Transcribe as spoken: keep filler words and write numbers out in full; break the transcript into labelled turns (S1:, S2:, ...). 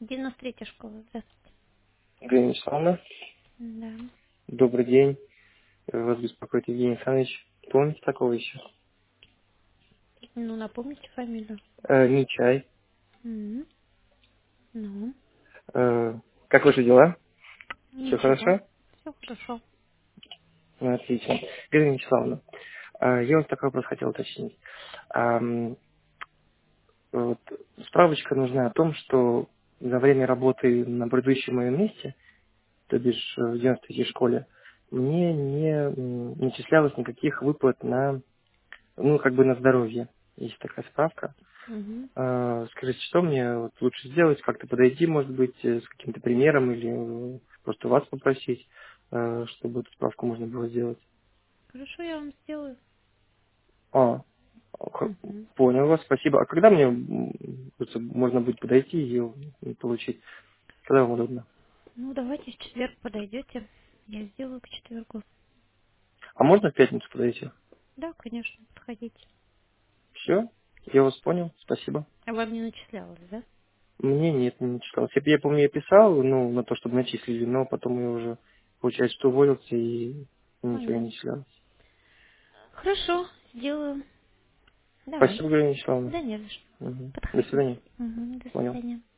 S1: девяносто третья школа. Здравствуйте.
S2: Галина Вячеславовна,
S1: Да.
S2: добрый день. Вас беспокоит Евгений Александрович. Помните такого еще?
S1: Ну, напомните фамилию.
S2: Э, не чай.
S1: М. Ну,
S2: Э, как ваши дела? Все
S1: ничего.
S2: хорошо?
S1: Все хорошо.
S2: Ну, отлично. Галина Вячеславовна, э, я вас такой вопрос хотел уточнить. Ам, вот, справочка нужна о том, что за время работы на предыдущем моем месте, то бишь э, в девяносто третьей школе, мне не м, начислялось никаких выплат на, ну, как бы на здоровье. Есть такая справка.
S1: Угу.
S2: А, Скажите, что мне вот лучше сделать? Как-то подойти, может быть, э, с каким-то примером или э, просто вас попросить, э, чтобы эту справку можно было сделать?
S1: Хорошо, я вам сделаю.
S2: А, х-
S1: Угу.
S2: понял вас, спасибо. А когда мне м, просто можно будет подойти и ее получить? Когда вам удобно?
S1: Ну, давайте в четверг подойдете. Я сделаю к четвергу.
S2: А можно в пятницу подойти?
S1: Да, конечно, подходите.
S2: Все, я вас понял, спасибо.
S1: А вам не начислялось, да?
S2: Мне нет, не начиталось. Я, я помню, я писал, ну, на то, чтобы начислили, но потом я уже, получается, что уволился и ничего не
S1: Понятно.
S2: начислялось.
S1: Хорошо, сделаю.
S2: Спасибо,
S1: Давайте.
S2: Галина Вячеславовна.
S1: Да не за что.
S2: Мгм. До
S1: Подходите.
S2: свидания.
S1: Угу. До
S2: Понял.
S1: свидания.